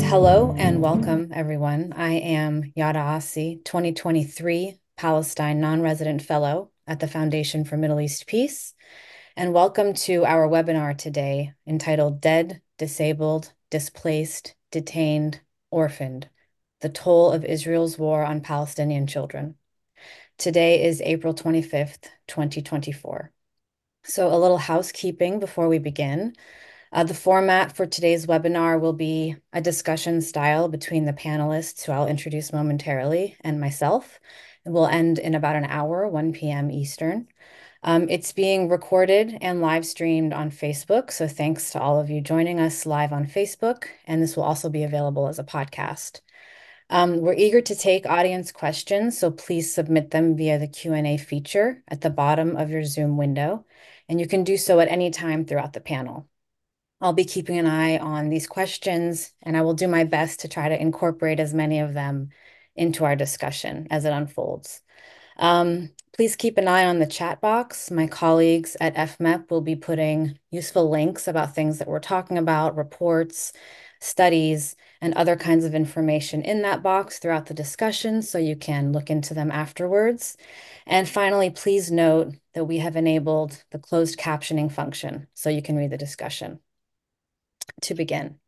Hello and welcome, everyone. I am Yada Asi, 2023 Palestine Non-Resident Fellow at the Foundation for Middle East Peace, and welcome to our webinar today entitled Dead, Disabled, Displaced, Detained, Orphaned: The Toll of Israel's War on Palestinian Children. Today is April 25th, 2024. So a little housekeeping before we begin. The format for today's webinar will be a discussion style between the panelists, who I'll introduce momentarily, and myself. It will end in about an hour, 1 p.m. Eastern. It's being recorded and live streamed on Facebook, so thanks to all of you joining us live on Facebook, and this will also be available as a podcast. We're eager to take audience questions, so please submit them via the Q&A feature at the bottom of your Zoom window, and you can do so at any time throughout the panel. I'll be keeping an eye on these questions, and I will do my best to try to incorporate as many of them into our discussion as it unfolds. Please keep an eye on the chat box. My colleagues at FMEP will be putting useful links about things that we're talking about, reports, studies, and other kinds of information in that box throughout the discussion, so you can look into them afterwards. And finally, please note that we have enabled the closed captioning function, so you can read the discussion. To begin,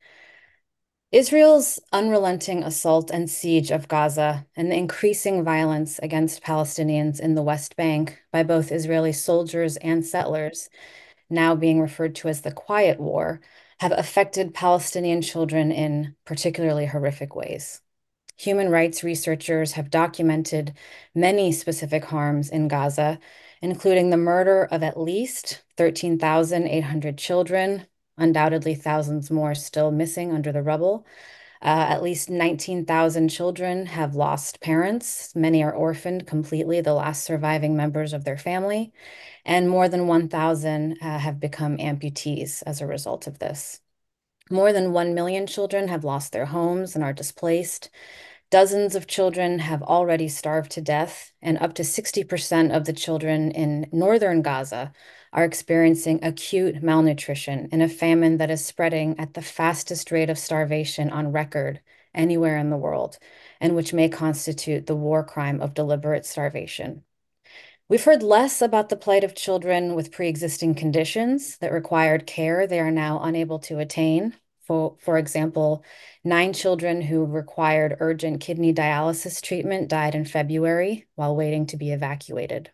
Israel's unrelenting assault and siege of Gaza and the increasing violence against Palestinians in the West Bank by both Israeli soldiers and settlers, now being referred to as the Quiet War, have affected Palestinian children in particularly horrific ways. Human rights researchers have documented many specific harms in Gaza, including the murder of at least 13,800 children, undoubtedly thousands more still missing under the rubble. At least 19,000 children have lost parents. Many are orphaned completely, the last surviving members of their family. And more than 1,000 have become amputees as a result of this. More than 1 million children have lost their homes and are displaced. Dozens of children have already starved to death, and up to 60% of the children in northern Gaza are experiencing acute malnutrition in a famine that is spreading at the fastest rate of starvation on record anywhere in the world, and which may constitute the war crime of deliberate starvation. We've heard less about the plight of children with pre-existing conditions that required care they are now unable to attain. For example, 9 children who required urgent kidney dialysis treatment died in February while waiting to be evacuated.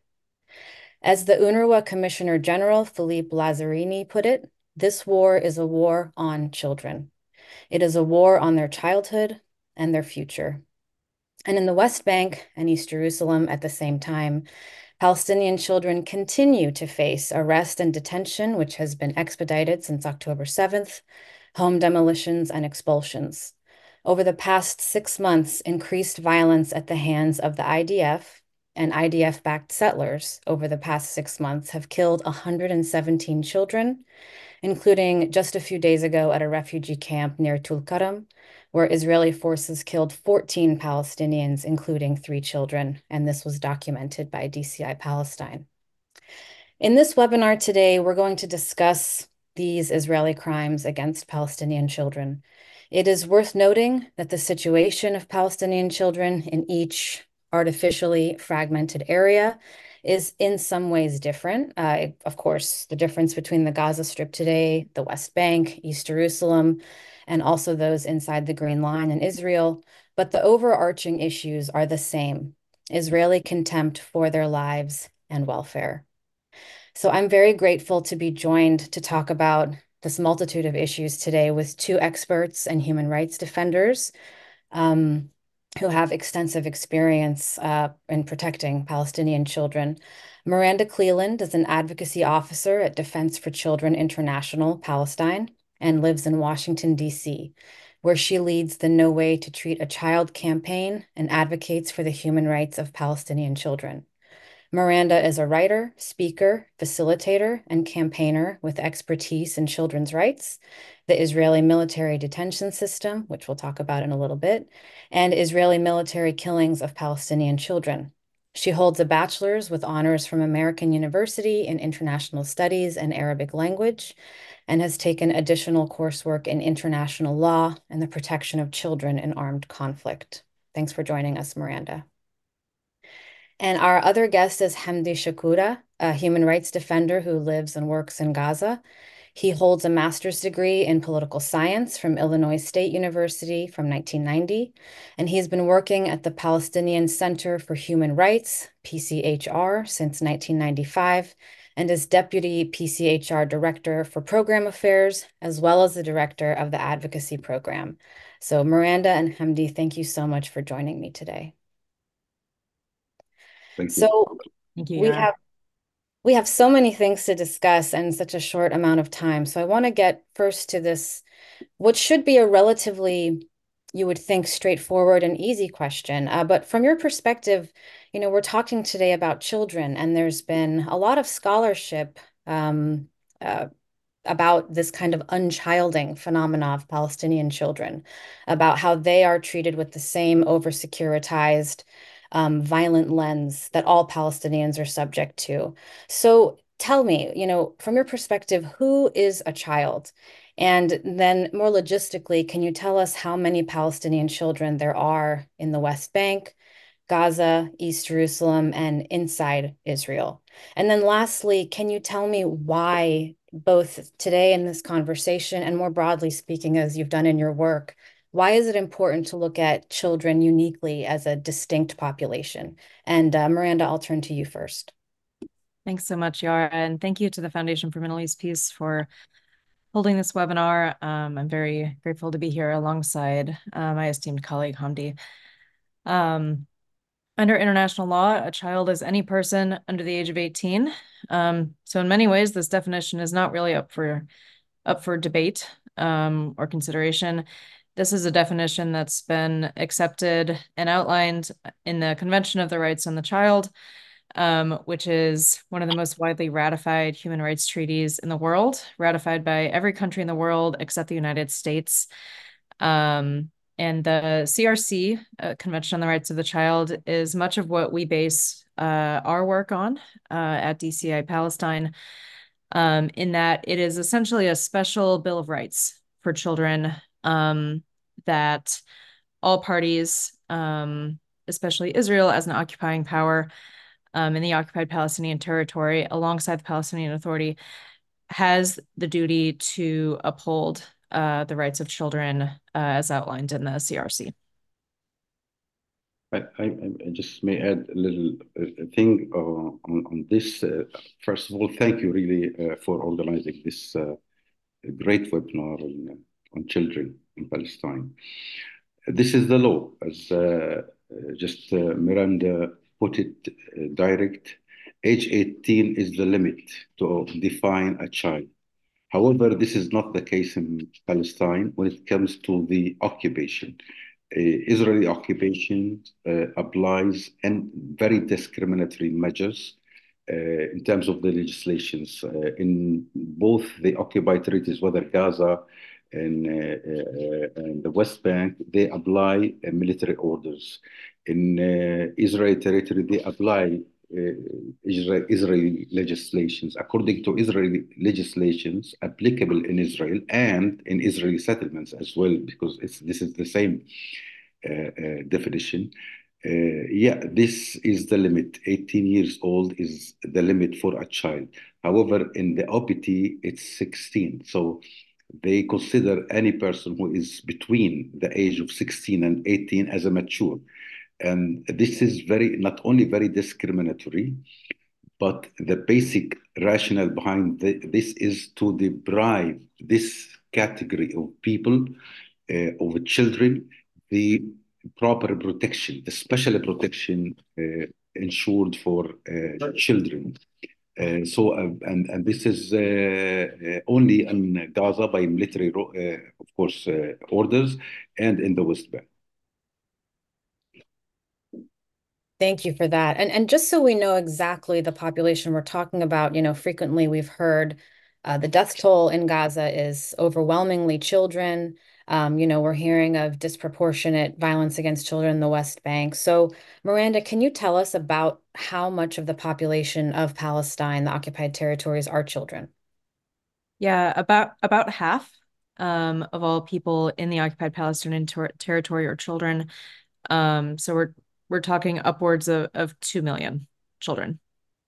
As the UNRWA Commissioner General, Philippe Lazzarini, put it, this war is a war on children. It is a war on their childhood and their future. And in the West Bank and East Jerusalem at the same time, Palestinian children continue to face arrest and detention, which has been expedited since October 7th, home demolitions and expulsions. Over the past 6 months, increased violence at the hands of the IDF and IDF-backed settlers over the past 6 months have killed 117 children, including just a few days ago at a refugee camp near Tulkarm, where Israeli forces killed 14 Palestinians, including 3 children, and this was documented by DCI Palestine. In this webinar today, we're going to discuss these Israeli crimes against Palestinian children. It is worth noting that the situation of Palestinian children in each artificially fragmented area is in some ways different. Of course, the difference between the Gaza Strip today, the West Bank, East Jerusalem, and also those inside the Green Line in Israel, but the overarching issues are the same: Israeli contempt for their lives and welfare. So I'm very grateful to be joined to talk about this multitude of issues today with 2 experts and human rights defenders who have extensive experience in protecting Palestinian children. Miranda Cleland is an advocacy officer at Defense for Children International, Palestine, and lives in Washington, D.C., where she leads the No Way to Treat a Child campaign and advocates for the human rights of Palestinian children. Miranda is a writer, speaker, facilitator, and campaigner with expertise in children's rights, the Israeli military detention system, which we'll talk about in a little bit, and Israeli military killings of Palestinian children. She holds a bachelor's with honors from American University in International Studies and Arabic language, and has taken additional coursework in international law and the protection of children in armed conflict. Thanks for joining us, Miranda. And our other guest is Hamdi Shakura, a human rights defender who lives and works in Gaza. He holds a master's degree in political science from Illinois State University from 1990, and he's been working at the Palestinian Center for Human Rights, PCHR, since 1995, and is Deputy PCHR Director for Program Affairs, as well as the Director of the Advocacy Program. So Miranda and Hamdi, thank you so much for joining me today. Thank you. So Thank you, we Yara. have so many things to discuss in such a short amount of time. So I want to get first to this, what should be a relatively, you would think, straightforward and easy question. But from your perspective, we're talking today about children, and there's been a lot of scholarship uh, about this kind of unchilding phenomena of Palestinian children, about how they are treated with the same over-securitized, violent lens that all Palestinians are subject to. So tell me, from your perspective, who is a child? And then more logistically, can you tell us how many Palestinian children there are in the West Bank, Gaza, East Jerusalem, and inside Israel? And then lastly, can you tell me why, both today in this conversation and more broadly speaking, as you've done in your work, why is it important to look at children uniquely as a distinct population? And Miranda, I'll turn to you first. Thanks so much, Yara, and thank you to the Foundation for Middle East Peace for holding this webinar. I'm very grateful to be here alongside my esteemed colleague, Hamdi. Under international law, a child is any person under the age of 18. So in many ways, this definition is not really up for debate or consideration. This is a definition that's been accepted and outlined in the Convention of the Rights of the Child, which is one of the most widely ratified human rights treaties in the world, ratified by every country in the world except the United States. And the CRC, Convention on the Rights of the Child, is much of what we base our work on at DCI Palestine, in that it is essentially a special Bill of Rights for children that all parties, especially Israel as an occupying power in the occupied Palestinian territory, alongside the Palestinian Authority, has the duty to uphold the rights of children as outlined in the CRC. I just may add a little thing on this. First of all, thank you really for organizing this great webinar on children in Palestine. This is the law, as just Miranda put it direct. Age 18 is the limit to define a child. However, this is not the case in Palestine when it comes to the occupation. Israeli occupation applies and very discriminatory measures in terms of the legislations in both the occupied territories, whether Gaza and the West Bank, they apply military orders. In Israeli territory, they apply Israeli legislations. According to Israeli legislations applicable in Israel and in Israeli settlements as well, because this is the same definition. Yeah, this is the limit. 18 years old is the limit for a child. However, in the OPT, it's 16. So they consider any person who is between the age of 16 and 18 as a mature. And this is not only very discriminatory, but the basic rationale behind this is to deprive this category of people, of children, the proper protection, the special protection ensured for children. And this is only in Gaza by military, of course, orders, and in the West Bank. Thank you for that. And just so we know exactly the population we're talking about, frequently we've heard the death toll in Gaza is overwhelmingly children. We're hearing of disproportionate violence against children in the West Bank. So, Miranda, can you tell us about how much of the population of Palestine, the occupied territories, are children? Yeah, about half of all people in the occupied Palestinian territory are children. So we're talking upwards of 2 million children.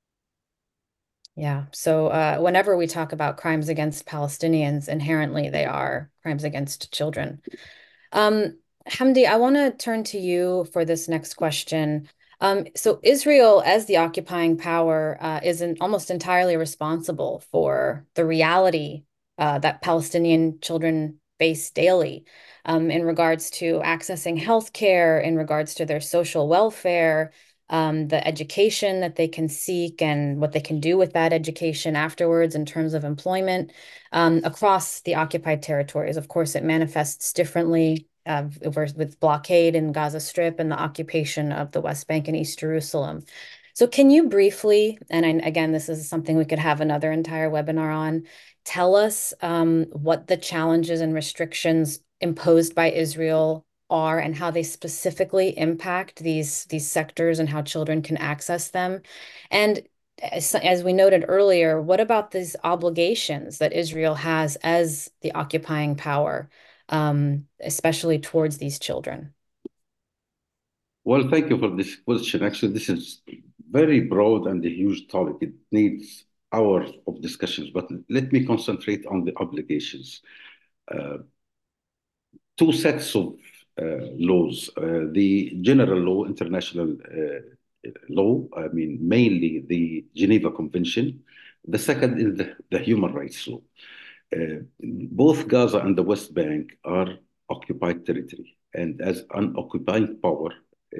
Yeah. So whenever we talk about crimes against Palestinians, inherently they are crimes against children. Um, Hamdi, I want to turn to you for this next question. So Israel, as the occupying power, almost entirely responsible for the reality that Palestinian children face daily, in regards to accessing healthcare, in regards to their social welfare, the education that they can seek and what they can do with that education afterwards in terms of employment, across the occupied territories. Of course, it manifests differently with blockade in Gaza Strip and the occupation of the West Bank and East Jerusalem. So can you briefly, and again, this is something we could have another entire webinar on, tell us what the challenges and restrictions imposed by Israel are and how they specifically impact these sectors and how children can access them? And as we noted earlier, what about these obligations that Israel has as the occupying power, especially towards these children? Well, thank you for this question. Actually, this is very broad and a huge topic. It needs hours of discussions, but let me concentrate on the obligations. Uh, Two sets of laws, the general law, international law, I mean, mainly the Geneva Convention. The second is the human rights law. Both Gaza and the West Bank are occupied territory. And as an occupying power,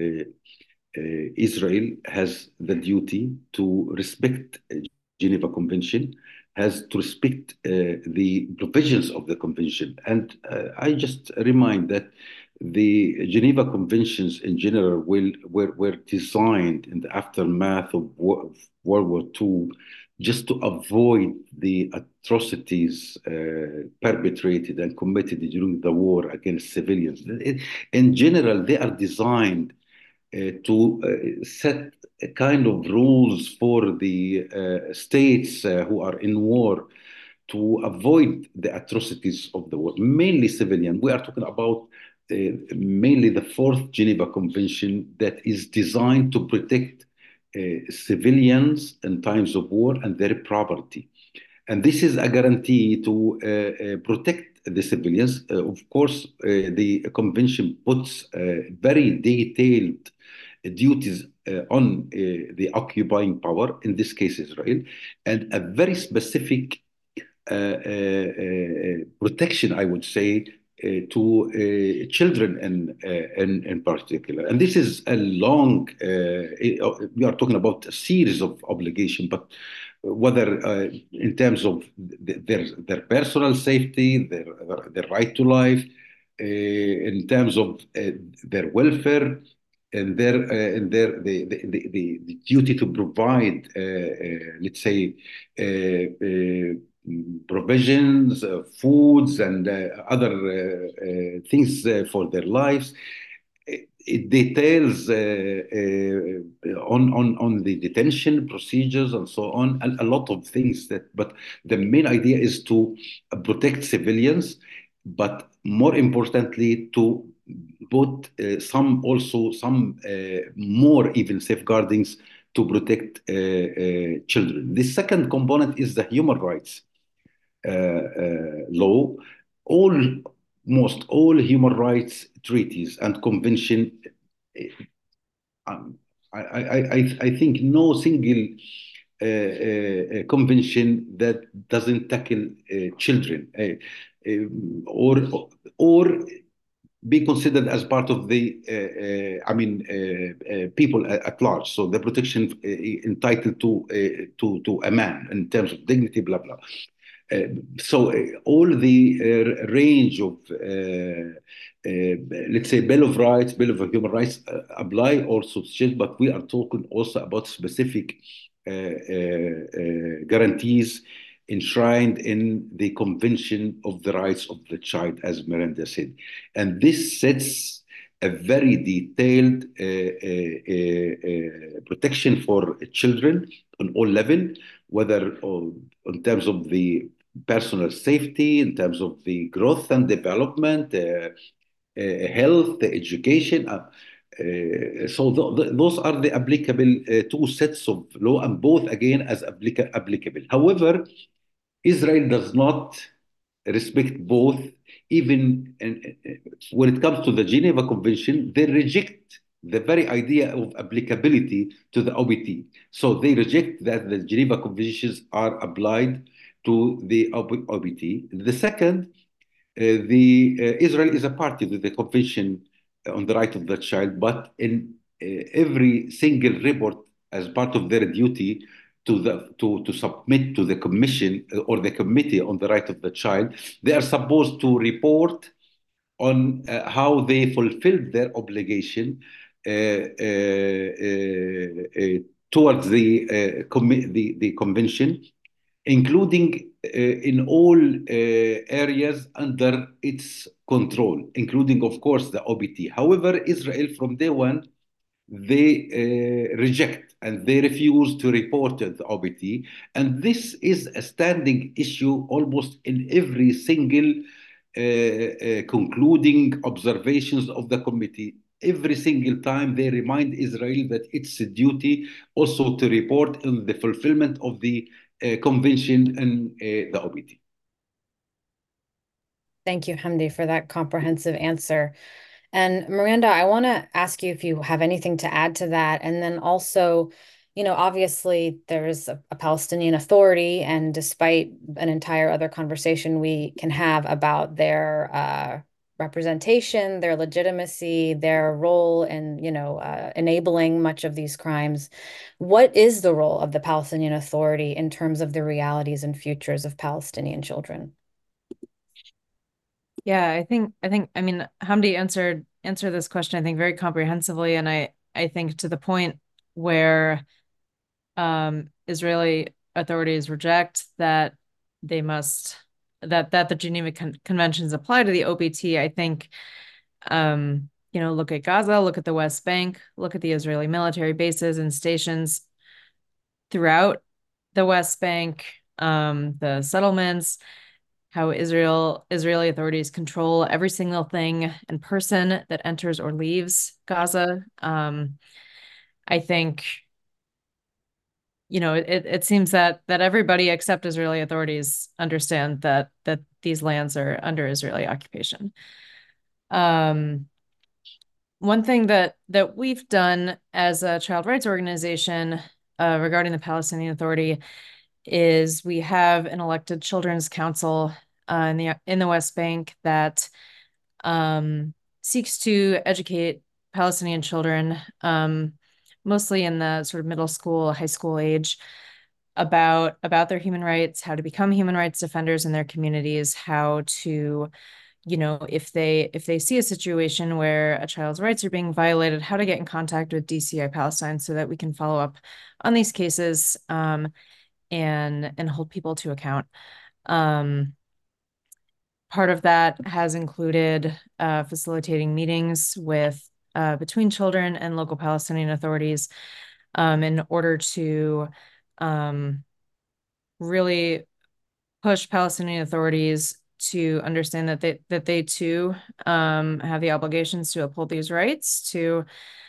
Israel has the duty to respect Geneva Convention, has to respect the provisions of the convention. And I just remind that the Geneva Conventions in general were designed in the aftermath of World War II just to avoid the atrocities perpetrated and committed during the war against civilians. In general, they are designed to set a kind of rules for the states who are in war to avoid the atrocities of the war, mainly civilian. We are talking about mainly the Fourth Geneva Convention that is designed to protect civilians in times of war and their property. And this is a guarantee to protect the civilians. Of course, the convention puts very detailed duties on the occupying power, in this case Israel, and a very specific protection, I would say, to children in particular. And this is a long, we are talking about a series of obligations, but whether in terms of their personal safety, their right to life, in terms of their welfare, and the duty to provide, let's say, provisions, foods, and other things for their lives. It details on the detention procedures and so on, a lot of things but the main idea is to protect civilians, but more importantly, to put some more even safeguardings to protect children. The second component is the human rights law. Almost all human rights treaties and convention, um, I think no single convention that doesn't tackle children or be considered as part of the, people at large. So the protection entitled to a man in terms of dignity, blah blah. So all the range of, let's say, Bill of Rights, Bill of Human Rights apply also to children, but we are talking also about specific guarantees enshrined in the Convention of the Rights of the Child, as Miranda said. And this sets a very detailed protection for children on all levels, whether in terms of the personal safety, in terms of the growth and development, health, education. So those are the applicable two sets of law, and both again as applicable. However, Israel does not respect both. Even when it comes to the Geneva Convention, they reject the very idea of applicability to the OBT. So they reject that the Geneva Conventions are applied to the OBT. The second, Israel is a party to the Convention on the Right of the Child, but in every single report, as part of their duty to submit to the Commission or the Committee on the Right of the Child, they are supposed to report on how they fulfilled their obligation towards the convention, including in all areas under its control, including, of course, the OBT. However, Israel, from day one, they reject and they refuse to report the OBT. And this is a standing issue almost in every single concluding observations of the committee. Every single time they remind Israel that it's a duty also to report on the fulfillment of the convention and the OBT. Thank you, Hamdi, for that comprehensive answer. And Miranda, I want to ask you if you have anything to add to that. And then also, obviously there's a Palestinian Authority, and despite an entire other conversation we can have about their representation, their legitimacy, their role in, enabling much of these crimes, what is the role of the Palestinian Authority in terms of the realities and futures of Palestinian children? Yeah, I mean, Hamdi answered this question, I think, very comprehensively, and I think to the point where Israeli authorities reject that they must that the Geneva Conventions apply to the OBT. I think look at Gaza, look at the West Bank, look at the Israeli military bases and stations throughout the West Bank, the settlements, how Israeli authorities control every single thing and person that enters or leaves Gaza. I think, it seems that everybody except Israeli authorities understand that these lands are under Israeli occupation. One thing that we've done as a child rights organization regarding the Palestinian Authority is we have an elected children's council in the West Bank that seeks to educate Palestinian children, mostly in the sort of middle school, high school age, about their human rights, how to become human rights defenders in their communities, how to, if they see a situation where a child's rights are being violated, how to get in contact with DCI Palestine so that we can follow up on these cases and hold people to account. Part of that has included facilitating meetings between children and local Palestinian authorities in order to really push Palestinian authorities to understand that they too have the obligations to uphold these rights, to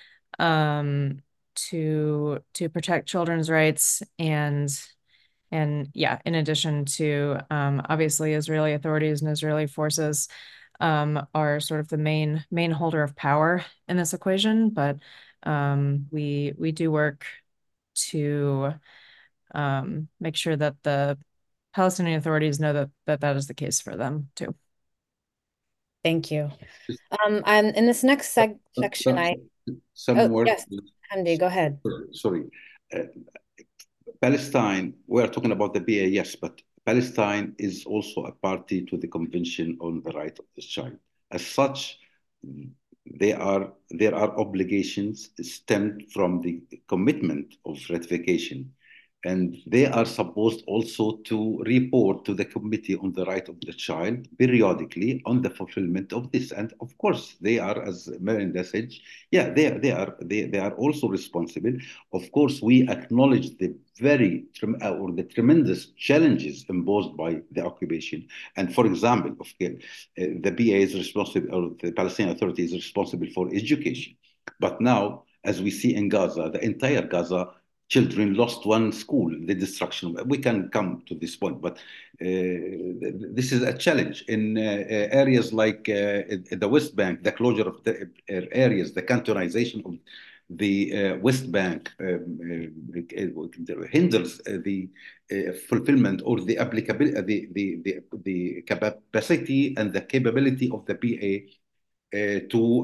protect children's rights, and yeah, in addition to obviously Israeli authorities and Israeli forces are sort of the main holder of power in this equation, but we do work to make sure that the Palestinian authorities know that is the case for them too. Thank you. And in this next section, yes, Hamdi, go ahead. Sorry. Palestine, we are talking about the BA, yes, but Palestine is also a party to the Convention on the Right of the Child. As such, there are obligations stemmed from the commitment of ratification and they are supposed also to report to the Committee on the Right of the Child periodically on the fulfillment of this. And of course, they are, as Melinda said, yeah, they are also responsible. Of course, we acknowledge the or the tremendous challenges imposed by the occupation. And for example, the PA is responsible, or the Palestinian Authority is responsible for education. But now, as we see in Gaza, the entire Gaza children lost one school, the destruction. We can come to this point, but this is a challenge in areas like the West Bank, the closure of the areas, the cantonization of the West Bank hinders the fulfillment or the applicability, the capacity and the capability of the PA to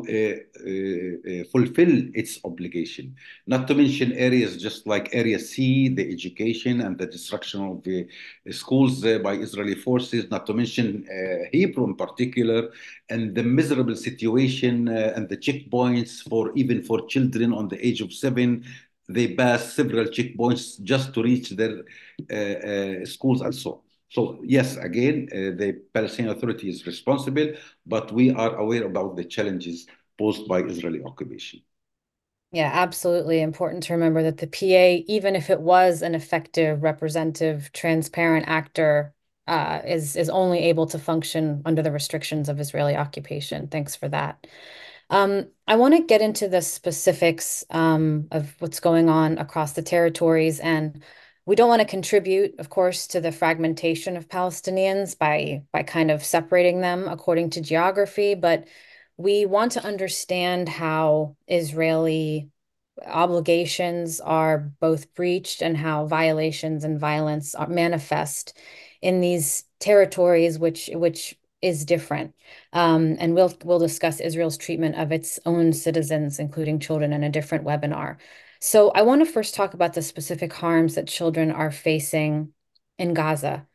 fulfill its obligation. Not to mention areas just like Area C, the education and the destruction of the schools by Israeli forces, not to mention Hebrew in particular, and the miserable situation and the checkpoints for even for children on the age of 7. They pass several checkpoints just to reach their schools and so on. So yes, again, the Palestinian Authority is responsible, but we are aware about the challenges posed by Israeli occupation. Yeah, absolutely important to remember that the PA, even if it was an effective, representative, transparent actor, is only able to function under the restrictions of Israeli occupation. Thanks for that. I want to get into the specifics of what's going on across the territories, and we don't want to contribute, of course, to the fragmentation of Palestinians by kind of separating them according to geography, but we want to understand how Israeli obligations are both breached and how violations and violence are manifest in these territories, which is different. And we'll discuss Israel's treatment of its own citizens, including children, in a different webinar. So I want to first talk about the specific harms that children are facing in Gaza.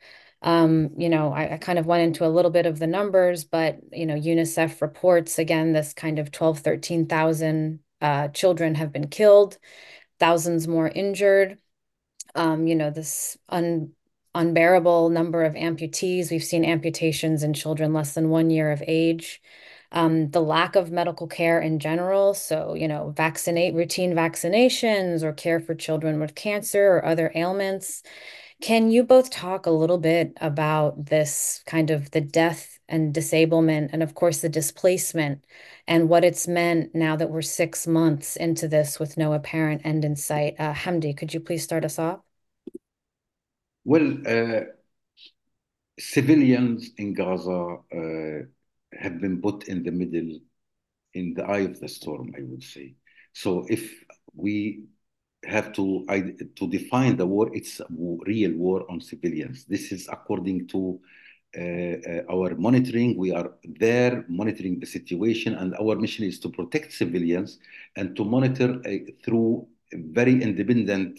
I kind of went into a little bit of the numbers, but, UNICEF reports, again, this kind of 12, 13,000 children have been killed, thousands more injured. This unbearable number of amputees. We've seen amputations in children less than 1 year of age. The lack of medical care in general. So, routine vaccinations or care for children with cancer or other ailments. Can you both talk a little bit about this kind of the death and disablement and of course the displacement and what it's meant now that we're 6 months into this with no apparent end in sight? Hamdi, could you please start us off? Well, civilians in Gaza have been put in the middle, in the eye of the storm, I would say. So if we have to define the war, it's a real war on civilians. This is according to our monitoring. We are there monitoring the situation, and our mission is to protect civilians and to monitor through very independent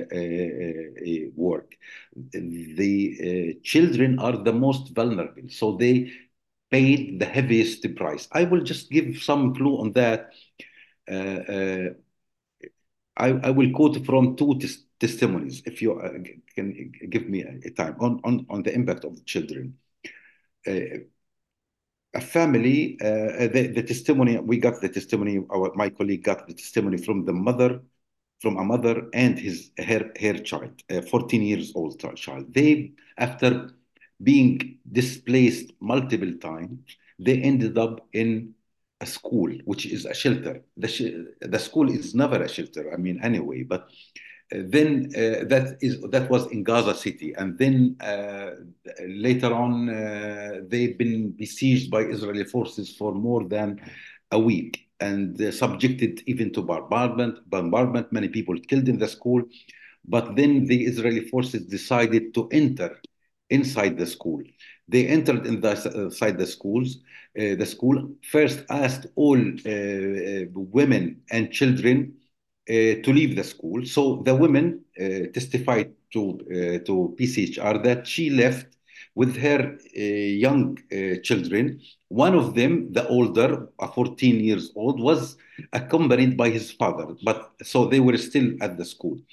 work. The children are the most vulnerable, so they paid the heaviest price. I will just give some clue on that. I will quote from two testimonies, if you can give me a time on the impact of the children. A family, the testimony, we got the testimony, my colleague got the testimony from the mother, from a mother and her child, a 14 years old child. They, after being displaced multiple times, they ended up in a school, which is a shelter. The school is never a shelter, I mean, anyway, but then that was in Gaza City, and then later on they've been besieged by Israeli forces for more than a week and subjected even to bombardment. Many people killed in the school, but then the Israeli forces decided to enter inside the school. They entered inside the schools. The school first asked all women and children to leave the school. So the women testified to PCHR that she left with her young children. One of them, the older, 14 years old, was accompanied by his father, but so they were still at the school.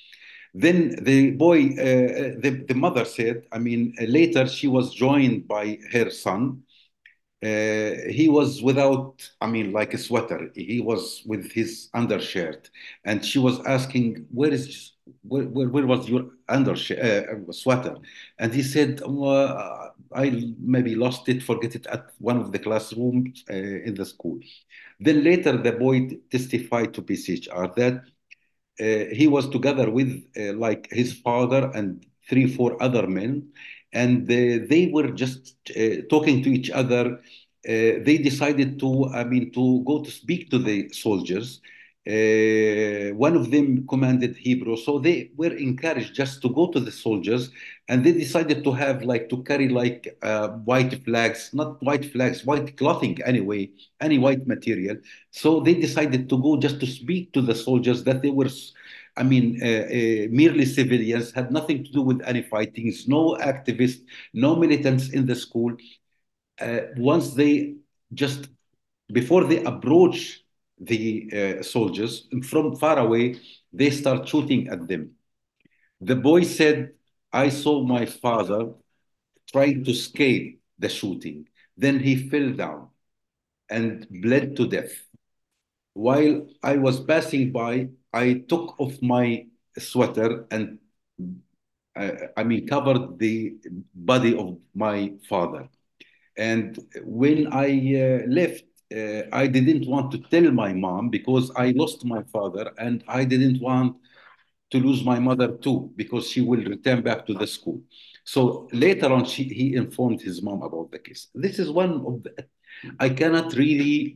Then the boy, the mother said, I mean, later she was joined by her son. He was without, I mean, like a sweater. He was with his undershirt, and she was asking, where was your undershirt, sweater?" And he said, "I maybe lost it, forget it at one of the classrooms in the school." Then later, the boy testified to PCHR that he was together with like his father and three, four other men, and they were just talking to each other. They decided to, I mean, to go to speak to the soldiers. One of them commanded Hebrew, so they were encouraged just to go to the soldiers, and they decided to have like to carry like white flags, not white flags, white clothing anyway, any white material. So they decided to go just to speak to the soldiers that they were, I mean, merely civilians, had nothing to do with any fightings, no activists, no militants in the school. Once they just, before they approach the soldiers from far away, they start shooting at them. The boy said, "I saw my father trying to escape the shooting. Then he fell down and bled to death. While I was passing by, I took off my sweater and I mean covered the body of my father. And when I left, I didn't want to tell my mom because I lost my father, and I didn't want to lose my mother too because she will return back to the school." So later on, he informed his mom about the case. This is one of the, I cannot really,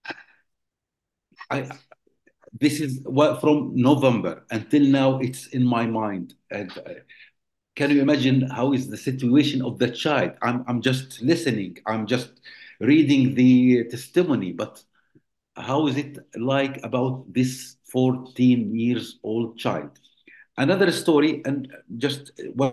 I, this is what from November until now, it's in my mind. And can you imagine how is the situation of the child? I'm just listening, I'm just reading the testimony, but how is it like about this 14 years old child? Another story, and just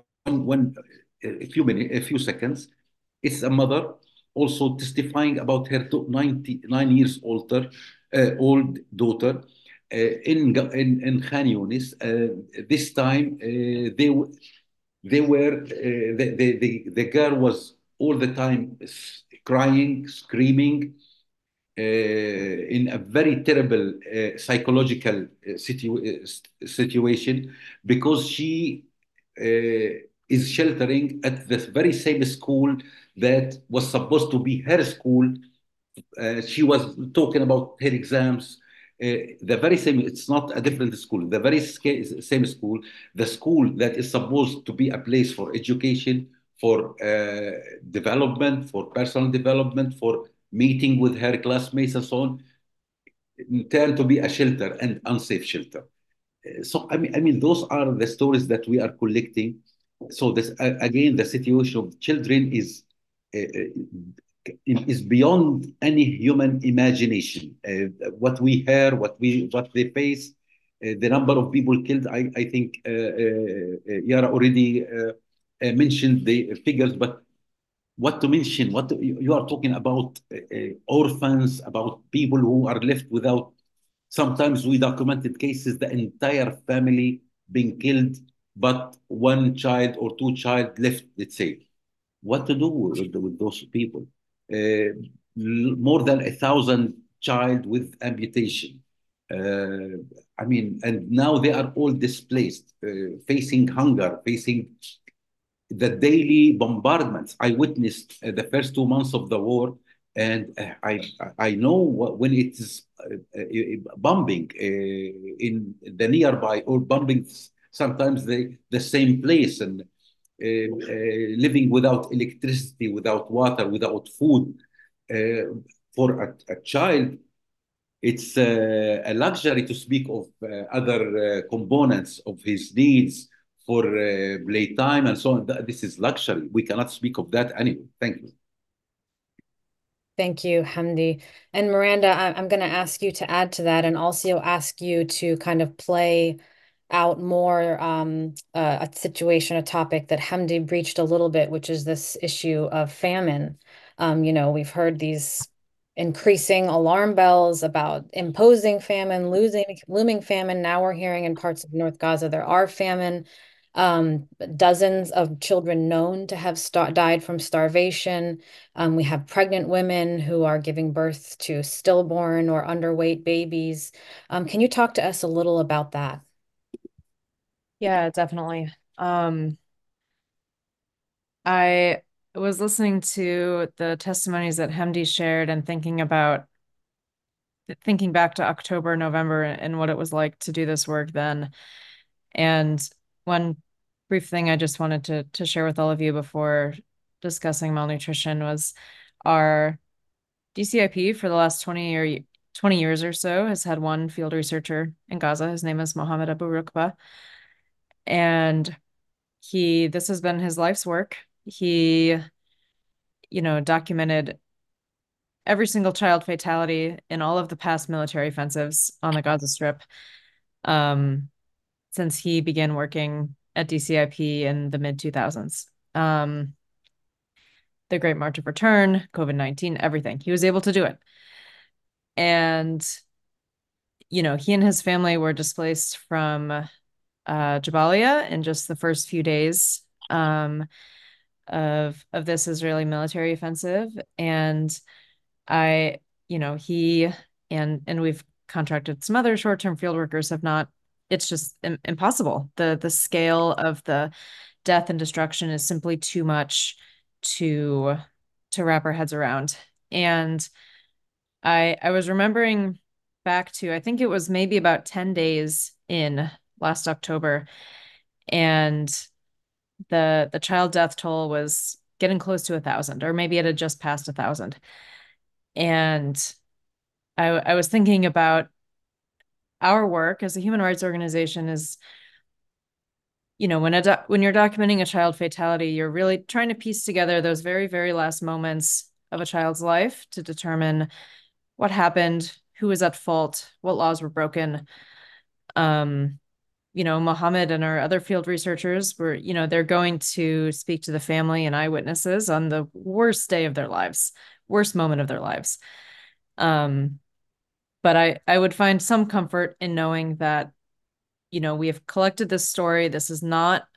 a few minutes, a few seconds. It's a mother also testifying about her 99 years old daughter in Khan Yunis. This time they were the girl was all the time crying, screaming, in a very terrible psychological situation because she is sheltering at the very same school that was supposed to be her school. She was talking about her exams. The very same, it's not a different school, the very same school, the school that is supposed to be a place for education, for development, for personal development, for meeting with her classmates and so on, turned to be a shelter and unsafe shelter. So I mean, those are the stories that we are collecting. So this again, the situation of children is beyond any human imagination. What we hear, what they face, the number of people killed. I think Yara already mentioned the figures, but what to mention? You are talking about orphans, about people who are left without. Sometimes we documented cases, the entire family being killed, but one child or two child left, let's say. What to do with those people? More than 1,000 child with amputation. I mean, and now they are all displaced, facing hunger, facing the daily bombardments. I witnessed the first 2 months of the war, and I know when it is bombing in the nearby or bombing sometimes the same place, and living without electricity, without water, without food. For a child, it's a luxury to speak of other components of his needs for playtime and so on. This is luxury. We cannot speak of that anyway. Thank you. Thank you, Hamdi. And Miranda, I'm going to ask you to add to that and also ask you to kind of play out more a situation, a topic that Hamdi breached a little bit, which is this issue of famine. We've heard these increasing alarm bells about imposing famine, looming famine. Now we're hearing in parts of North Gaza there are famine. Dozens of children known to have died from starvation. We have pregnant women who are giving birth to stillborn or underweight babies. Can you talk to us a little about that? Yeah, definitely. I was listening to the testimonies that Hemdi shared and thinking back to October, November, and what it was like to do this work then. And one brief thing I just wanted to share with all of you before discussing malnutrition was our DCIP for the last 20 years or so has had one field researcher in Gaza. His name is Mohammed Abu Rukba. And this has been his life's work. He, documented every single child fatality in all of the past military offensives on the Gaza Strip, since he began working at DCIP in the mid 2000s. The Great March of Return, COVID-19, everything. He was able to do it. And, he and his family were displaced from Jabalia in just the first few days of this Israeli military offensive. And I, he and we've contracted some other short-term field workers have not, it's just impossible. The scale of the death and destruction is simply too much to wrap our heads around. And I was remembering back to, I think it was maybe about 10 days in last October, and the child death toll was getting close to 1,000, or maybe it had just passed 1,000. And I was thinking about our work as a human rights organization is, when you're documenting a child fatality, you're really trying to piece together those very, very last moments of a child's life to determine what happened, who was at fault, what laws were broken. Mohammed and our other field researchers were, they're going to speak to the family and eyewitnesses on the worst day of their lives, worst moment of their lives. But I would find some comfort in knowing that, we have collected this story. This is not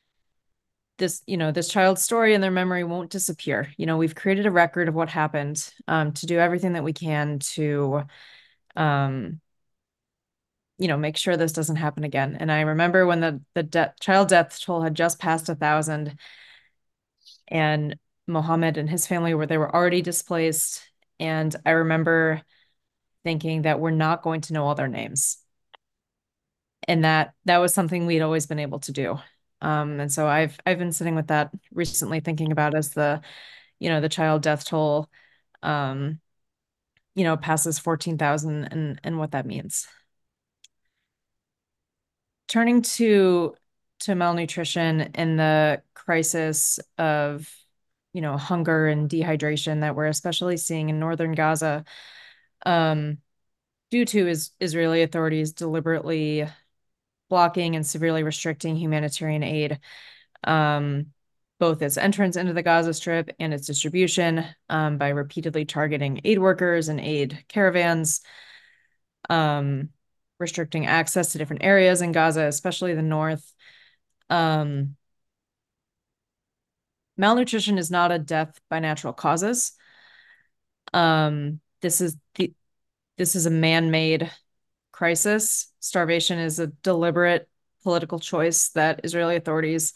this child's story and their memory won't disappear. We've created a record of what happened, to do everything that we can to, make sure this doesn't happen again. And I remember when the child death toll had just passed 1,000, and Mohammed and his family they were already displaced. And I remember thinking that we're not going to know all their names. And that was something we'd always been able to do. And so I've been sitting with that recently, thinking about as the child death toll, passes 14,000 and what that means. Turning to malnutrition and the crisis of, hunger and dehydration that we're especially seeing in northern Gaza, due to Israeli authorities deliberately blocking and severely restricting humanitarian aid, both its entrance into the Gaza Strip and its distribution, by repeatedly targeting aid workers and aid caravans, restricting access to different areas in Gaza, especially the north. Malnutrition is not a death by natural causes. This is a man-made crisis. Starvation is a deliberate political choice that Israeli authorities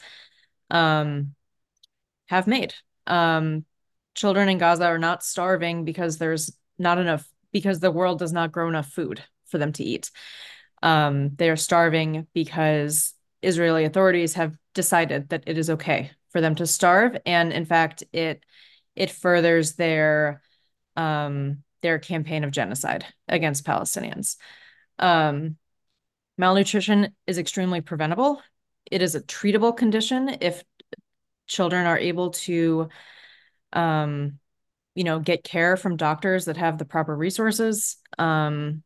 have made. Children in Gaza are not starving because because the world does not grow enough food for them to eat. They are starving because Israeli authorities have decided that it is okay for them to starve. And in fact, it furthers their campaign of genocide against Palestinians. Malnutrition is extremely preventable. It is a treatable condition if children are able to, get care from doctors that have the proper resources. And,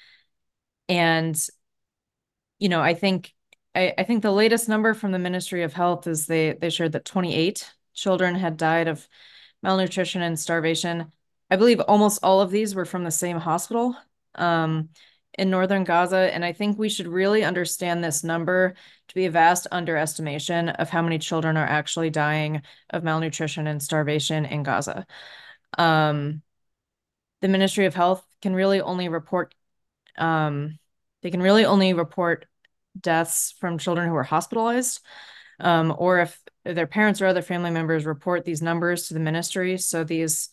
I think the latest number from the Ministry of Health is they shared that 28 children had died of malnutrition and starvation. I believe almost all of these were from the same hospital um, in northern Gaza. And I think we should really understand this number to be a vast underestimation of how many children are actually dying of malnutrition and starvation in Gaza. Um, the Ministry of Health can really only report they can really only report deaths from children who are hospitalized, or if their parents or other family members report these numbers to the ministry. So these,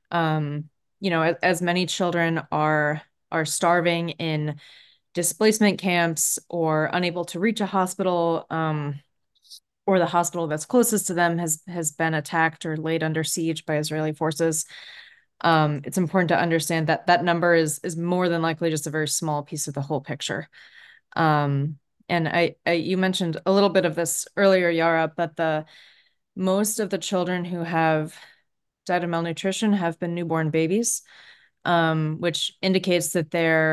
as many children are starving in displacement camps or unable to reach a hospital, or the hospital that's closest to them has been attacked or laid under siege by Israeli forces. It's important to understand that that number is more than likely just a very small piece of the whole picture. Um, and you mentioned a little bit of this earlier, Yara, but most of the children who have died of malnutrition have been newborn babies, which indicates that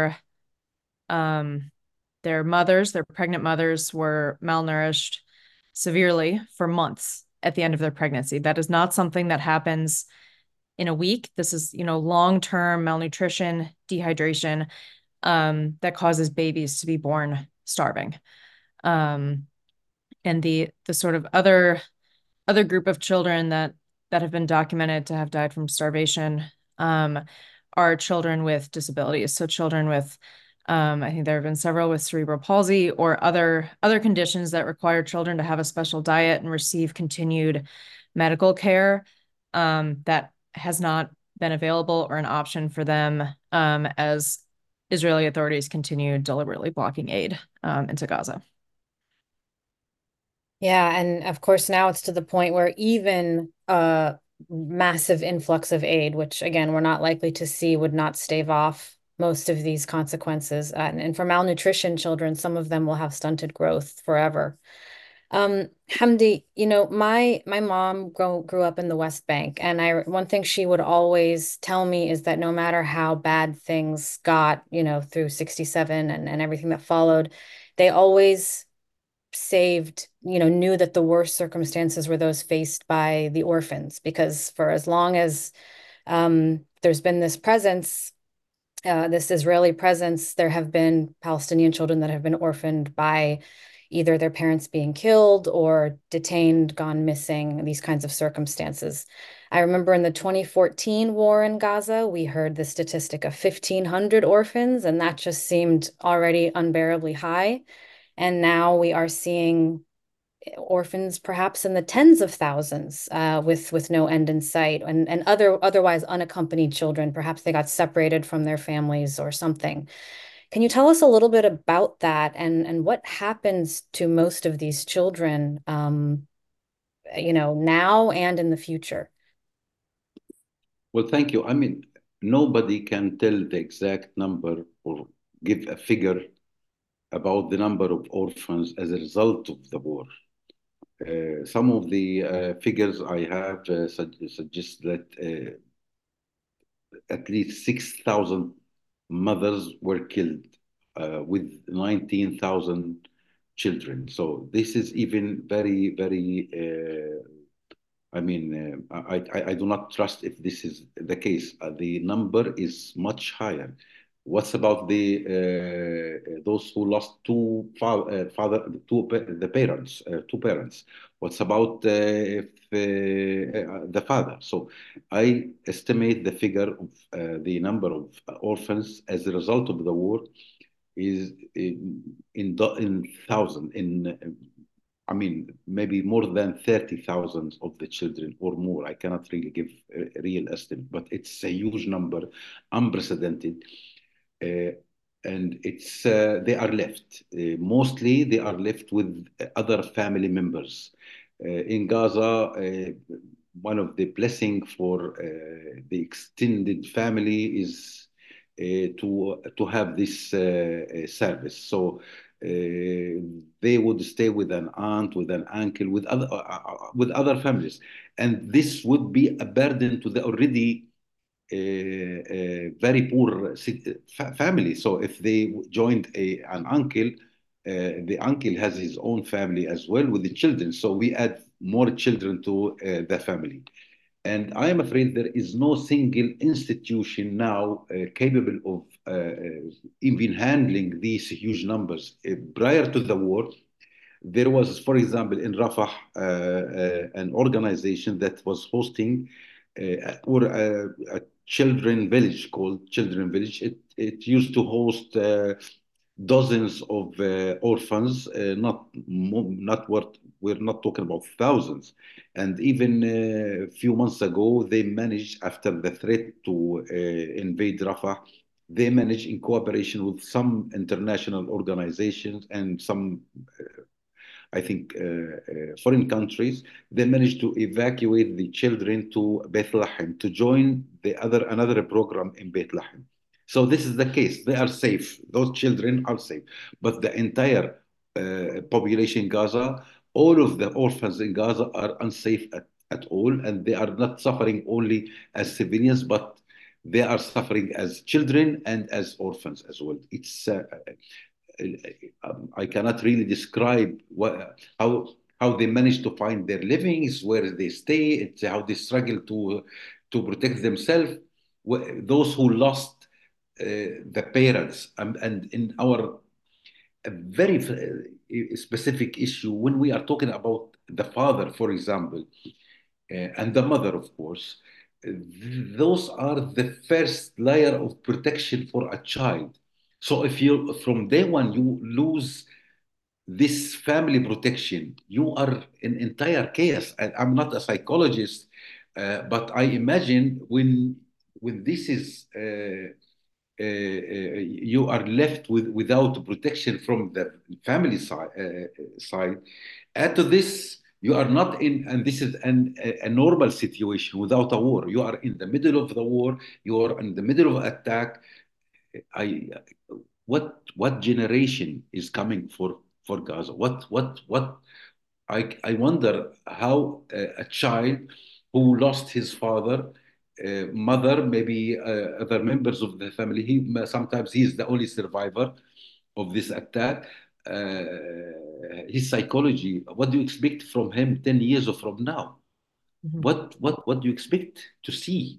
their pregnant mothers were malnourished severely for months at the end of their pregnancy. That is not something that happens in a week. This is, long-term malnutrition, dehydration, that causes babies to be born starving. Um, and the sort of other group of children that have been documented to have died from starvation are children with disabilities. So children with I think there have been several with cerebral palsy or other conditions that require children to have a special diet and receive continued medical care that has not been available or an option for them as Israeli authorities continue deliberately blocking aid into Gaza. Yeah, and of course now it's to the point where even a massive influx of aid, which again we're not likely to see, would not stave off most of these consequences. And for malnutrition children, some of them will have stunted growth forever. Hamdi, my mom grew up in the West Bank, and one thing she would always tell me is that no matter how bad things got, through 67 and everything that followed, they always knew that the worst circumstances were those faced by the orphans, because for as long as there's been this presence, this Israeli presence, there have been Palestinian children that have been orphaned by either their parents being killed or detained, gone missing, these kinds of circumstances. I remember in the 2014 war in Gaza, we heard the statistic of 1,500 orphans, and that just seemed already unbearably high. And now we are seeing orphans perhaps in the tens of thousands, with no end in sight, and otherwise unaccompanied children. Perhaps they got separated from their families or something. Can you tell us a little bit about that and what happens to most of these children, now and in the future? Well, thank you. I mean, nobody can tell the exact number or give a figure about the number of orphans as a result of the war. Some of the figures I have suggest that at least 6,000 mothers were killed with 19,000 children. So this is even very, very, I do not trust if this is the case. The number is much higher. What's about those who lost two parents? What's about the father? So I estimate the figure of the number of orphans as a result of the war is in thousand in I mean, maybe more than 30,000 of the children or more. I cannot really give a real estimate, but it's a huge number, unprecedented. Uh, and they are left. Mostly they are left with other family members. In Gaza, one of the blessing for the extended family is to have this service. So they would stay with an aunt, with an uncle, with other families, and this would be a burden to the already very poor family. So if they joined an uncle, the uncle has his own family as well with the children. So we add more children to the family. And I am afraid there is no single institution now capable of even handling these huge numbers. Prior to the war, there was, for example, in Rafah, an organization that was hosting a children village called Children Village. It used to host dozens of orphans, not what we're not talking about thousands. And even a few months ago, they managed, after the threat to invade Rafah, they managed, in cooperation with some international organizations and some I think, foreign countries, they managed to evacuate the children to Bethlehem to join another program in Bethlehem. So this is the case. They are safe. Those children are safe. But the entire population in Gaza, all of the orphans in Gaza are unsafe at all, and they are not suffering only as civilians, but they are suffering as children and as orphans as well. I cannot really describe how they manage to find their livings, where they stay, it's how they struggle to protect themselves. Those who lost the parents, and in our a very specific issue when we are talking about the father, for example, and the mother, of course. Those are the first layer of protection for a child. So if you, from day one, you lose this family protection, you are in entire chaos. And I'm not a psychologist, but I imagine when this is you are left without protection from the family side. Add to this, you are not in, and this is a normal situation without a war. You are in the middle of the war. You are in the middle of attack. I what generation is coming for Gaza? What I wonder how a child who lost his father, mother, maybe other members of the family. Sometimes he's the only survivor of this attack. His psychology. What do you expect from him 10 years from now? Mhm. What do you expect to see?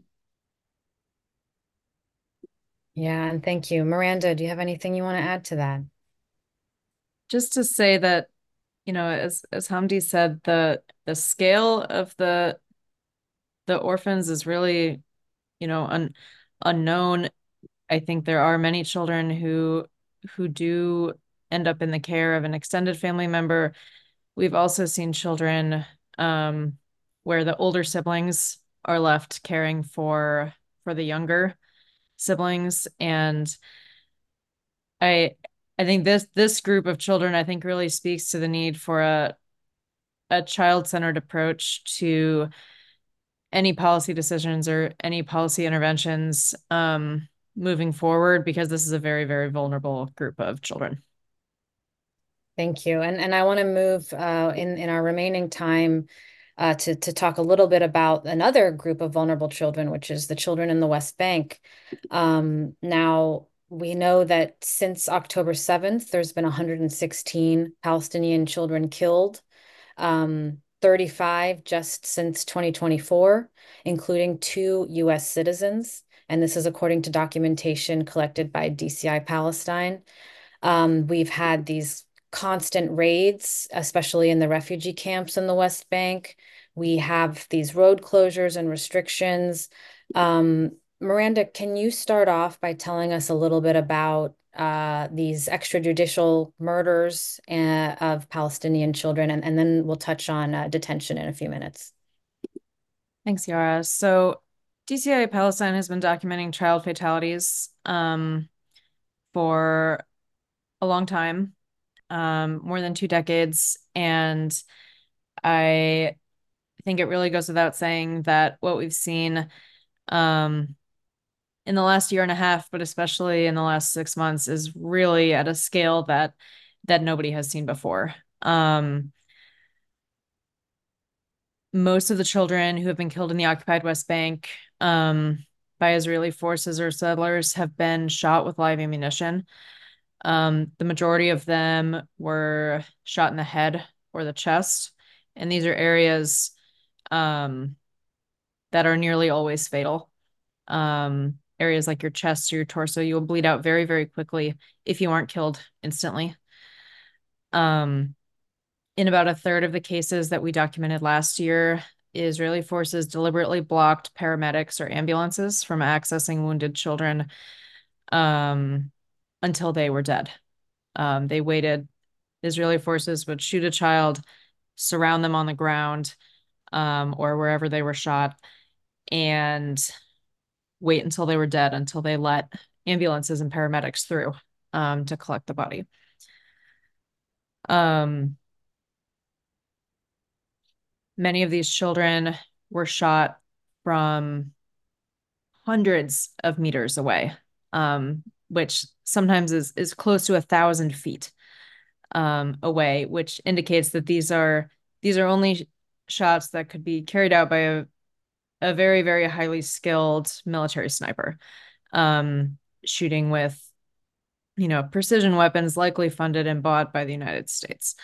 Yeah, and thank you. Miranda, do you have anything you want to add to that? Just to say that, as Hamdi said, the scale of the orphans is really, unknown. I think there are many children who do end up in the care of an extended family member. We've also seen children where the older siblings are left caring for the younger siblings. And I I think this group of children, I think, really speaks to the need for a child-centered approach to any policy decisions or any policy interventions moving forward, because this is a very, very vulnerable group of children. Thank you. And I want to move in our remaining time to talk a little bit about another group of vulnerable children, which is the children in the West Bank. Now, we know that since October 7th, there's been 116 Palestinian children killed, 35 just since 2024, including 2 US citizens. And this is according to documentation collected by DCI Palestine. We've had these constant raids, especially in the refugee camps in the West Bank. We have these road closures and restrictions. Miranda, can you start off by telling us a little bit about these extrajudicial murders of Palestinian children, and then we'll touch on detention in a few minutes. Thanks, Yara. So DCI Palestine has been documenting child fatalities for a long time, more than 2 decades. And I think it really goes without saying that what we've seen in the last year and a half, but especially in the last 6 months, is really at a scale that nobody has seen before. Most of the children who have been killed in the occupied West Bank by Israeli forces or settlers have been shot with live ammunition. The majority of them were shot in the head or the chest. And these are areas that are nearly always fatal. Areas like your chest or your torso, you will bleed out very, very quickly if you aren't killed instantly. In about a third of the cases that we documented last year, Israeli forces deliberately blocked paramedics or ambulances from accessing wounded children until they were dead. They waited. Israeli forces would shoot a child, surround them on the ground or wherever they were shot, and wait until they were dead, until they let ambulances and paramedics through to collect the body. Many of these children were shot from hundreds of meters away, which sometimes is close to 1,000 feet away, which indicates that these are only shots that could be carried out by a very, very highly skilled military sniper, shooting with, precision weapons likely funded and bought by the United States.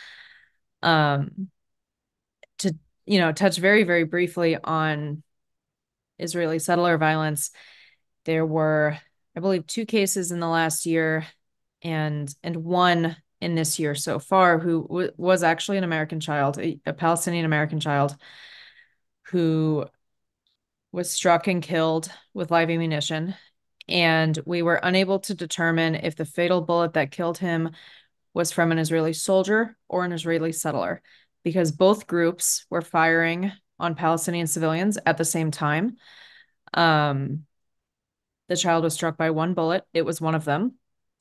To, touch very, very briefly on Israeli settler violence, there were, I believe, 2 cases in the last year and one in this year so far who was actually an American child, a Palestinian American child who was struck and killed with live ammunition. And we were unable to determine if the fatal bullet that killed him was from an Israeli soldier or an Israeli settler, because both groups were firing on Palestinian civilians at the same time. The child was struck by one bullet. It was one of them.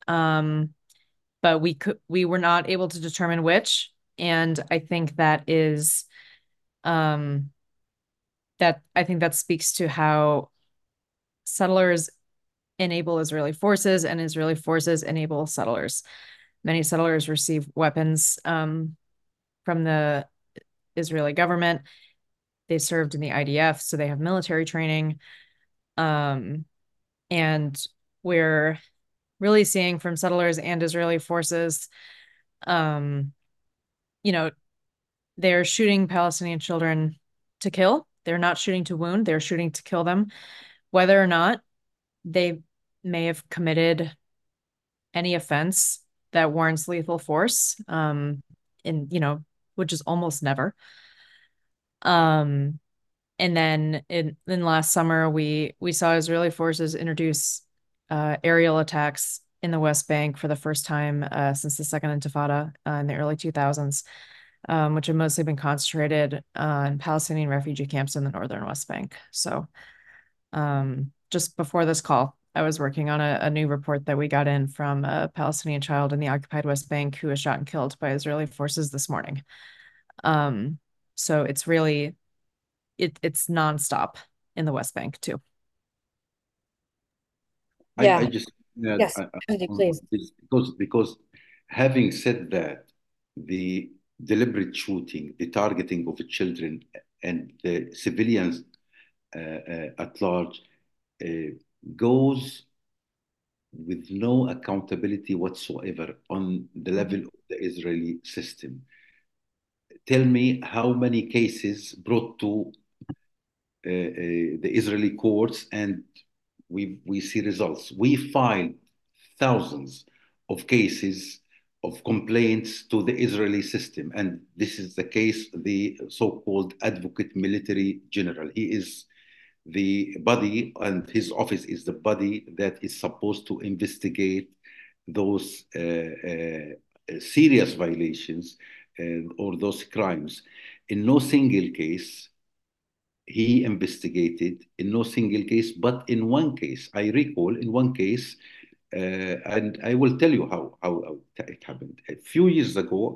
But we were not able to determine which. And I think that is, that speaks to how settlers enable Israeli forces and Israeli forces enable settlers. Many settlers receive weapons from the Israeli government. They served in the IDF, so they have military training. And we're really seeing from settlers and Israeli forces, they're shooting Palestinian children to kill. They're not shooting to wound. They're shooting to kill them. Whether or not they may have committed any offense that warrants lethal force, which is almost never. And then in last summer, we saw Israeli forces introduce aerial attacks in the West Bank for the first time since the Second Intifada in the early 2000s, which have mostly been concentrated in Palestinian refugee camps in the northern West Bank. So just before this call, I was working on a new report that we got in from a Palestinian child in the occupied West Bank who was shot and killed by Israeli forces this morning. So it's really, it's nonstop in the West Bank too. Yeah. I just Yes, please. because having said that, the deliberate shooting, the targeting of the children and the civilians at large goes with no accountability whatsoever on the level of the Israeli system. Tell me how many cases brought to the Israeli courts and we see results. We filed thousands of cases of complaints to the Israeli system. And this is the case, the so-called advocate military general. He is the body, and his office is the body that is supposed to investigate those serious violations or those crimes. In no single case he investigated, in no single case, but in one case, I recall in one case, and I will tell you how it happened. A few years ago,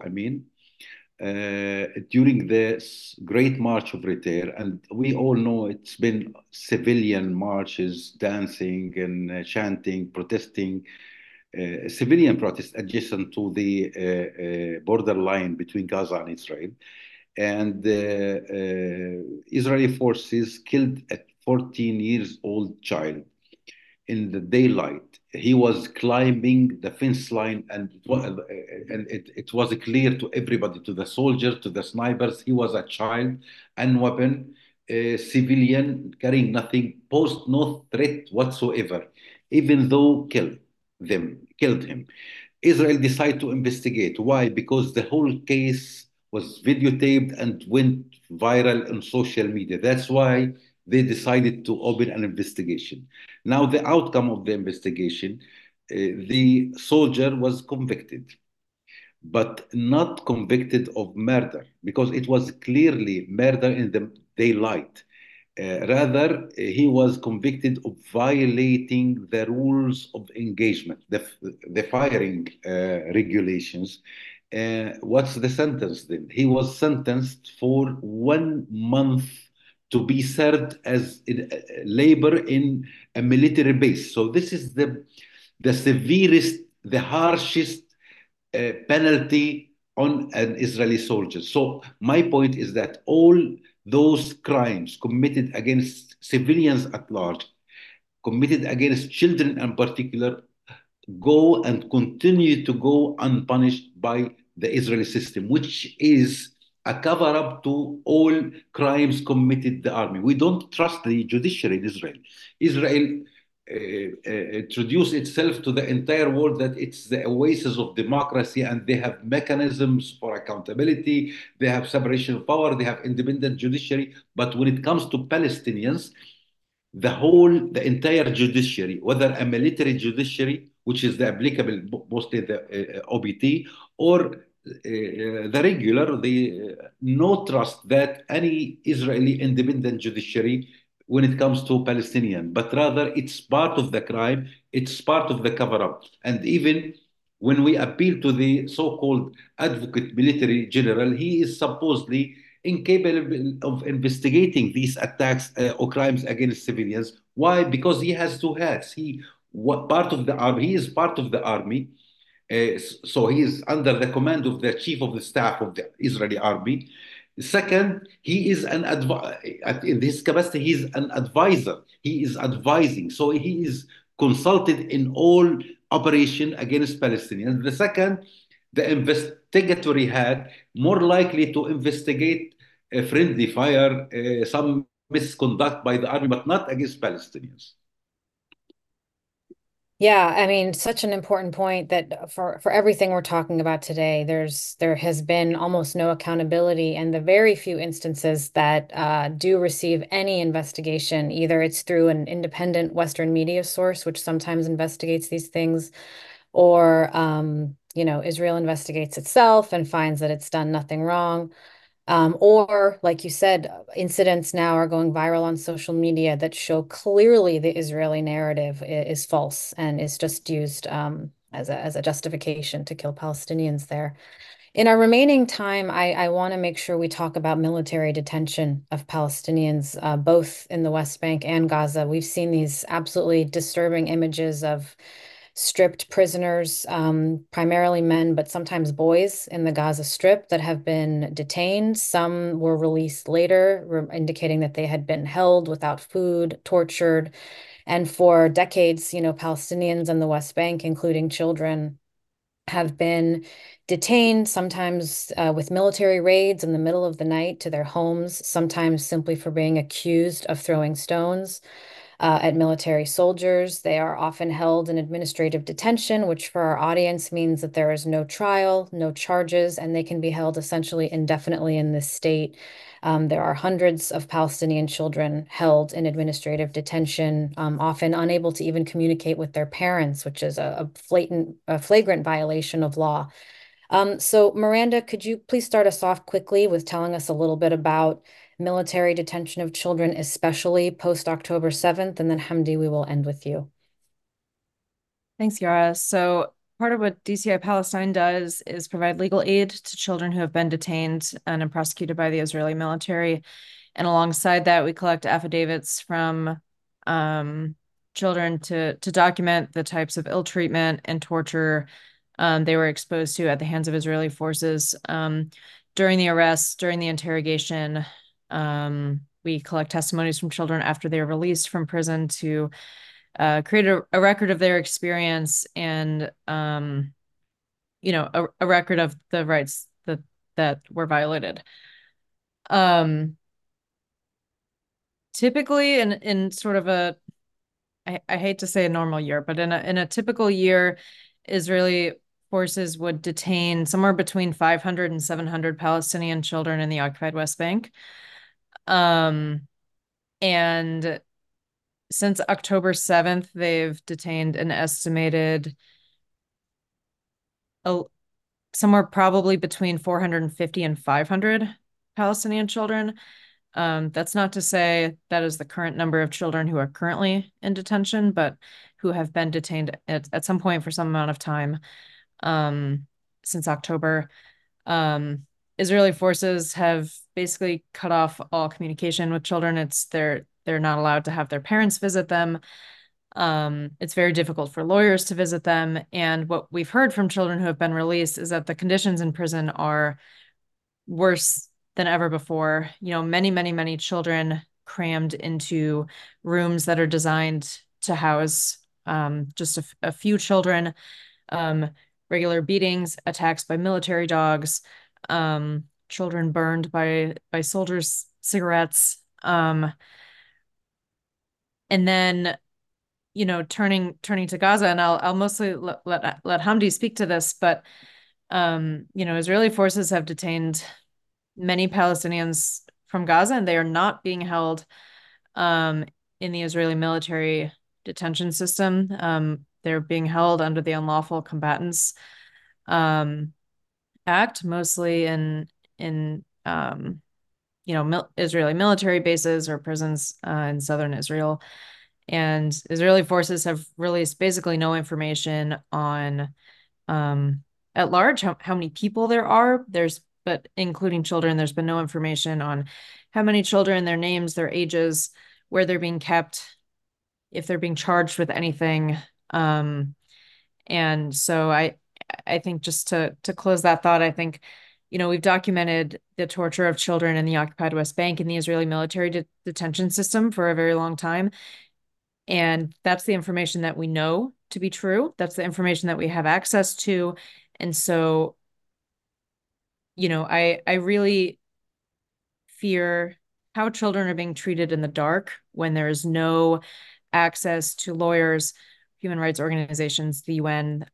during the Great March of Repair, and we all know it's been civilian marches, dancing and chanting, protesting, civilian protests adjacent to the borderline between Gaza and Israel. And Israeli forces killed a 14 years old child in the daylight. He was climbing the fence line, and it was clear to everybody, to the soldiers, to the snipers, he was a child, unweaponed, civilian carrying nothing, posed no threat whatsoever, even though killed him. Israel decided to investigate. Why? Because the whole case was videotaped and went viral on social media. That's why they decided to open an investigation. Now, the outcome of the investigation, the soldier was convicted, but not convicted of murder because it was clearly murder in the daylight. Rather, he was convicted of violating the rules of engagement, the firing regulations. What's the sentence then? He was sentenced for 1 month to be served as labor in a military base. So this is the severest, the harshest penalty on an Israeli soldier. So my point is that all those crimes committed against civilians at large, committed against children in particular, go and continue to go unpunished by the Israeli system, which is a cover up to all crimes committed the army. We don't trust the judiciary in Israel. Israel introduced itself to the entire world that it's the oasis of democracy and they have mechanisms for accountability, they have separation of power, they have independent judiciary. But when it comes to Palestinians, the entire judiciary, whether a military judiciary, which is the applicable mostly the OBT, or the regular, the no trust that any Israeli independent judiciary when it comes to Palestinian, but rather it's part of the crime, it's part of the cover-up. And even when we appeal to the so-called advocate military general, he is supposedly incapable of investigating these attacks or crimes against civilians. Why? Because he has two hats. Part of the army. He is part of the army, so he is under the command of the chief of the staff of the Israeli army. Second, he is in this capacity. He is an advisor. He is advising, so he is consulted in all operation against Palestinians. The second, the investigatory had more likely to investigate a friendly fire, some misconduct by the army, but not against Palestinians. Yeah, I mean, such an important point that for everything we're talking about today, there has been almost no accountability, and the very few instances that do receive any investigation, either it's through an independent Western media source, which sometimes investigates these things, or Israel investigates itself and finds that it's done nothing wrong. Or, like you said, incidents now are going viral on social media that show clearly the Israeli narrative is false and is just used as a justification to kill Palestinians there. In our remaining time, I want to make sure we talk about military detention of Palestinians, both in the West Bank and Gaza. We've seen these absolutely disturbing images of stripped prisoners, primarily men, but sometimes boys in the Gaza Strip that have been detained. Some were released later, indicating that they had been held without food, tortured. And for decades, Palestinians in the West Bank, including children, have been detained, sometimes with military raids in the middle of the night to their homes, sometimes simply for being accused of throwing stones at military soldiers. They are often held in administrative detention, which for our audience means that there is no trial, no charges, and they can be held essentially indefinitely in this state. There are hundreds of Palestinian children held in administrative detention, often unable to even communicate with their parents, which is a flagrant violation of law. So Miranda, could you please start us off quickly with telling us a little bit about military detention of children, especially post October 7th, and then Hamdi, we will end with you. Thanks, Yara. So part of what DCI Palestine does is provide legal aid to children who have been detained and prosecuted by the Israeli military. And alongside that, we collect affidavits from children to document the types of ill treatment and torture they were exposed to at the hands of Israeli forces. During the arrest, during the interrogation, we collect testimonies from children after they're released from prison to create a record of their experience and, a record of the rights that were violated. typically in sort of I hate to say a normal year, but in a typical year, Israeli forces would detain somewhere between 500 and 700 Palestinian children in the occupied West Bank. And since October 7th, they've detained an estimated somewhere probably between 450 and 500 Palestinian children. That's not to say that is the current number of children who are currently in detention, but who have been detained at some point for some amount of time since October. Israeli forces have basically cut off all communication with children. They're not allowed to have their parents visit them. It's very difficult for lawyers to visit them. And what we've heard from children who have been released is that the conditions in prison are worse than ever before. Many, many, many children crammed into rooms that are designed to house just a few children, regular beatings, attacks by military dogs, children burned by soldiers' cigarettes. And then, turning to Gaza, and I'll mostly let Hamdi speak to this, but Israeli forces have detained many Palestinians from Gaza, and they are not being held in the Israeli military detention system. They're being held under the Unlawful Combatants Act, mostly in Israeli military bases or prisons in southern Israel. And Israeli forces have released basically no information on at large how many people there are. But including children, there's been no information on how many children, their names, their ages, where they're being kept, if they're being charged with anything. And so I think, just to close that thought, I think, we've documented the torture of children in the occupied West Bank in the Israeli military detention system for a very long time. And that's the information that we know to be true. That's the information that we have access to. And so, I really fear how children are being treated in the dark when there is no access to lawyers, human rights organizations, the UN,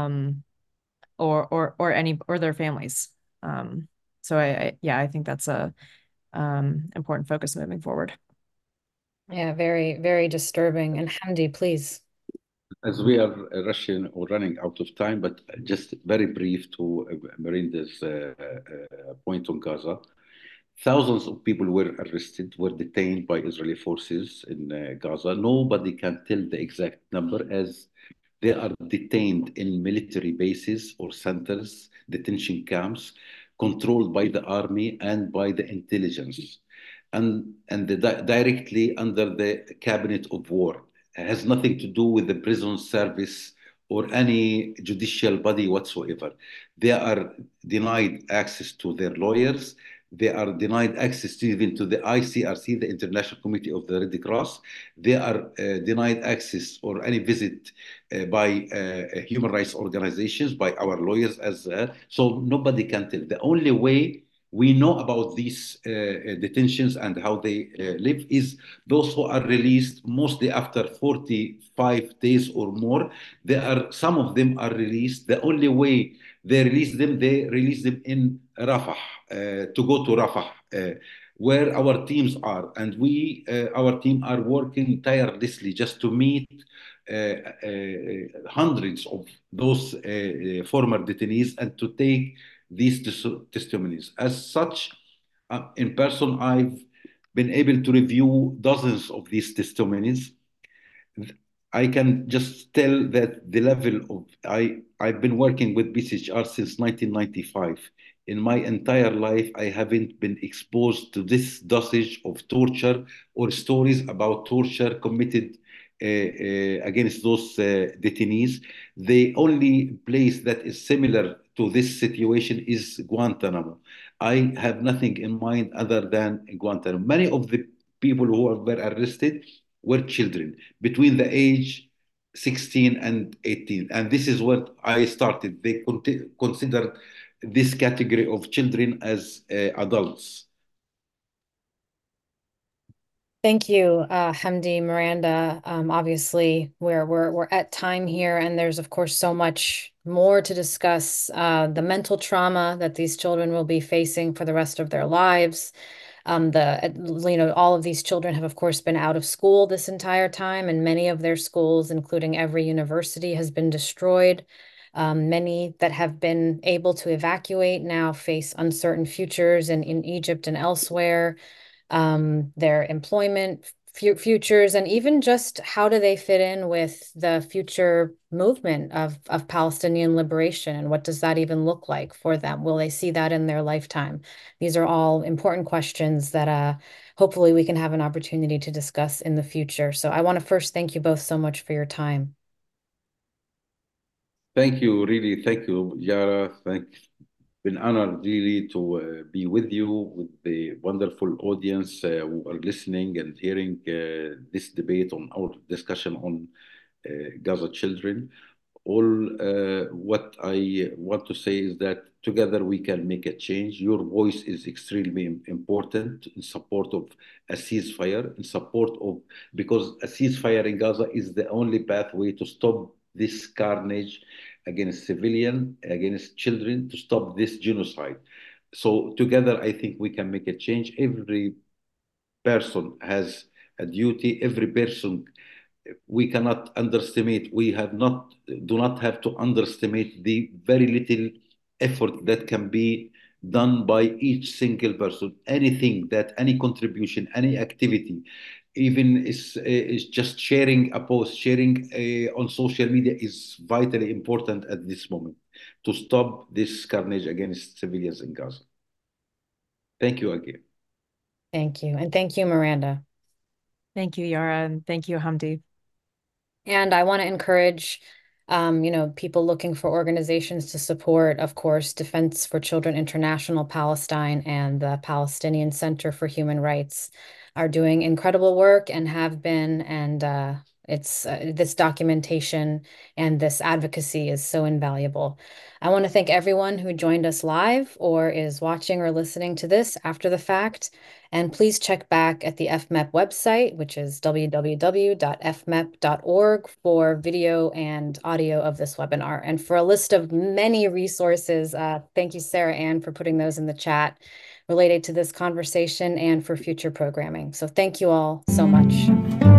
or their families. So I think that's a important focus moving forward. Yeah, very, very disturbing. And Hamdi, please. As we are rushing or running out of time, but just very brief to Miranda's point on Gaza. Thousands of people were arrested, were detained by Israeli forces in Gaza. Nobody can tell the exact number, as they are detained in military bases or centers, detention camps, controlled by the army and by the intelligence, directly under the cabinet of war. It has nothing to do with the prison service or any judicial body whatsoever. They are denied access to their lawyers. They are denied access even to the ICRC, the International Committee of the Red Cross. They are denied access or any visit by human rights organizations, by our lawyers, so nobody can tell. The only way we know about these detentions and how they live is those who are released mostly after 45 days or more. Some of them are released. The only way they release them in Rafah, to go to Rafah, where our teams are. And our team are working tirelessly just to meet hundreds of those former detainees and to take these testimonies. As such, in person, I've been able to review dozens of these testimonies. I can just tell that the level of I've been working with BCHR since 1995. In my entire life, I haven't been exposed to this dosage of torture or stories about torture committed against those detainees. The only place that is similar to this situation is Guantanamo. I have nothing in mind other than Guantanamo. Many of the people who were arrested were children between the age 16 and 18. And this is what I started. They considered this category of children as adults. Thank you, Hamdi, Miranda. Obviously, we're at time here, and there's of course so much more to discuss. The mental trauma that these children will be facing for the rest of their lives. All of these children have, of course, been out of school this entire time, and many of their schools, including every university, has been destroyed. Many that have been able to evacuate now face uncertain futures in Egypt and elsewhere, their employment futures, and even just how do they fit in with the future movement of Palestinian liberation, and what does that even look like for them? Will they see that in their lifetime? These are all important questions that hopefully we can have an opportunity to discuss in the future. So I want to first thank you both so much for your time. Thank you, really. Thank you, Yara. Been honored really to be with you, with the wonderful audience who are listening and hearing this debate on our discussion on Gaza children. All what I want to say is that together we can make a change. Your voice is extremely important in support of a ceasefire, in support of, because a ceasefire in Gaza is the only pathway to stop this carnage against civilian, against children, to stop this genocide. So together, I think we can make a change. Every person has a duty. Every person, we cannot underestimate, we have not, do not have to underestimate the very little effort that can be done by each single person. Anything that, any contribution, any activity, even is just sharing a post, sharing on social media is vitally important at this moment to stop this carnage against civilians in Gaza. Thank you again. Thank you. And thank you, Miranda. Thank you, Yara, and thank you, Hamdi. And I want to encourage, people looking for organizations to support, of course, Defense for Children International Palestine and the Palestinian Center for Human Rights are doing incredible work and have been. And it's this documentation and this advocacy is so invaluable. I want to thank everyone who joined us live or is watching or listening to this after the fact. And please check back at the FMEP website, which is www.fmep.org, for video and audio of this webinar. And for a list of many resources, thank you, Sarah Ann, for putting those in the chat related to this conversation and for future programming. So thank you all so much.